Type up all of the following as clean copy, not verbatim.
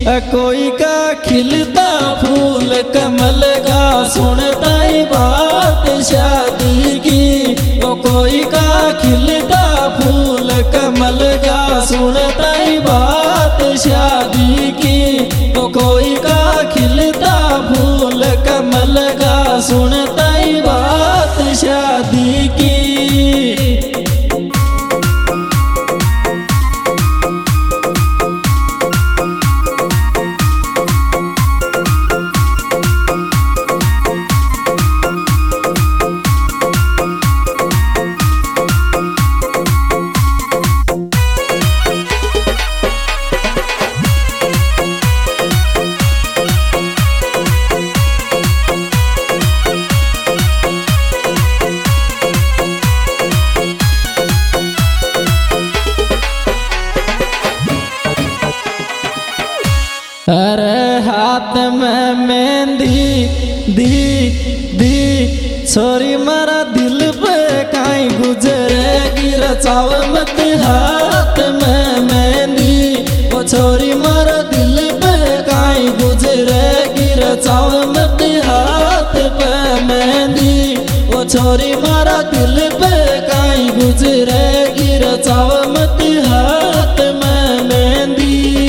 कोई का खिलता फूल कमल का सुनता ही बात शादी की। कोई का खिलता फूल कमल का सुनता ही बात शादी की। कोई का खिलता फूल कमल का सुनता ही बात शादी की। अरे हाथ में मेहंदी दी छोरी मारा दिल पे काई गुजरेगी रचाव मत हाथ में मेहंदी। वो छोरी मारा दिल पे काई गुजरेगी रचाव मत हाथ पे मेहंदी। वो छोरी मारा दिल पे काई गुजरेगी रचाव मत हाथ में मेहंदी।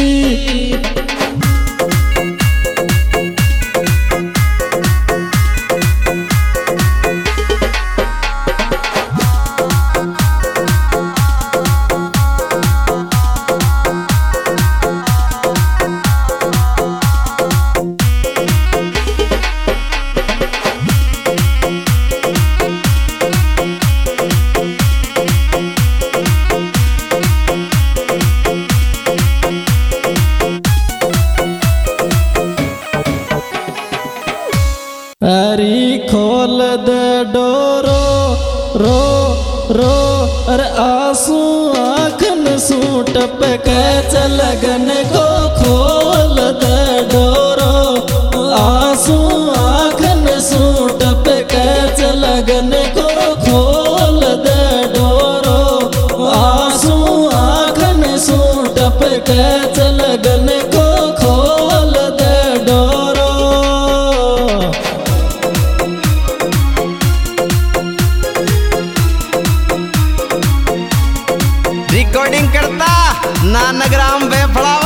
अरी खोल दे डोरो रो रो अरे आंसू आँखन सूट पे कैच लगन को खोल दे डोरो। आंसू आँखन सूट पे कैच लगन को खोल दे डोरो। आंसू आँखन सूट पे कैच लगन को खोल दे डोरो। रिकॉर्डिंग करता नानग्राम बेफड़ावत।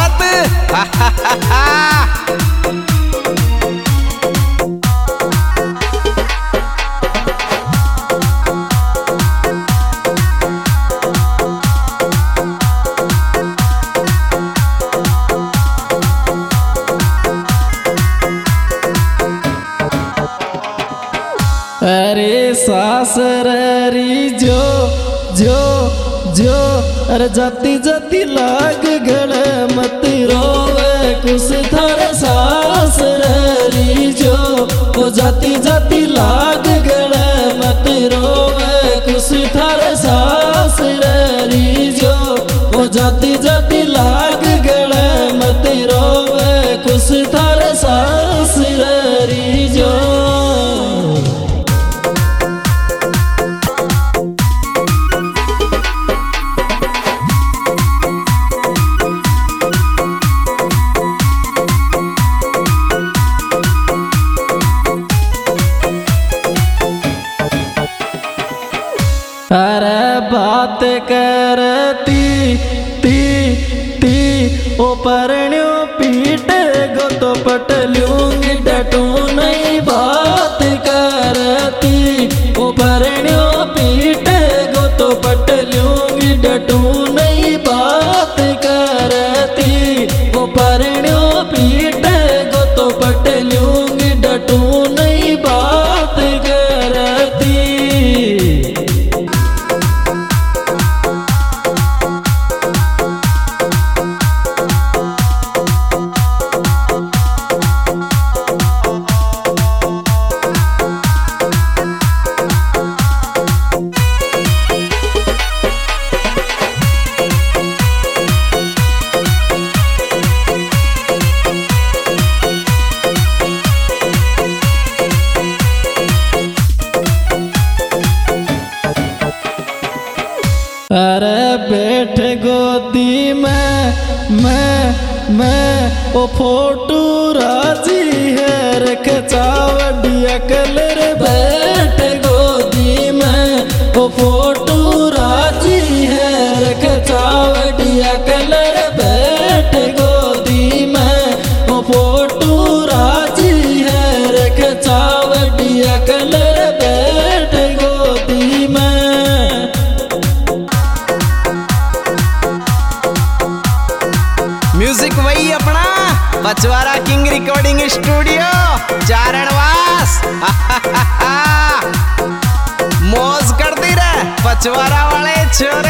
अरे सासरी जो जो जो अरे जाती जाती लाग गले मत रोवे कुछ थार सासरी जो। वो जाती जाती लाग गले मत रोवे कुछ थार सासरी जो। वो जाती जाती लाग गले मत रोवे कुछ थार सासरी जो। अरे बात करती ती ओ परण्यो पीट गो तो पटलूंगी डटू नहीं बात करती। ओ परण्यो पीट गो तो पटलूंगी डटू नहीं बात करती। ओ परण्यो पीट गो तो पटलूंगी डटू नहीं बात करती। अरे बैठ गोदी में मैं मैं ओ फोटू राजी है रख चावडिया कलर बैठ गोदी में ओ फोटू राजी है रख चावडिया कलर बैठ गोदी में ओ फोटू राजी है रख चावडिया कलर बैठ गोदी में। म्यूजिक वही अपना Pachwara king recording studio Charanwas. मौज करती रहे पचवारा वाले छोरे।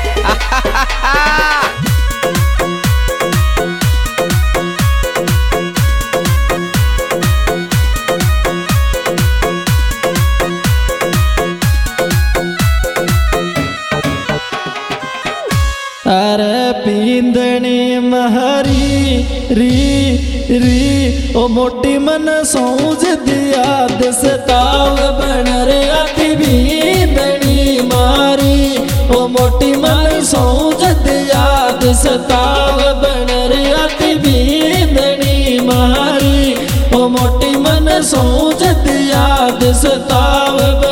अरे पींदणी महरी री री ओ मोटी मन सोच दिया दिस ताव बन रे अति पींदणी मारी ओ मोटी मन सोच दिया दिस ताव बन रे अति पींदणी मारी ओ मोटी मन सोच दिया दिस ताव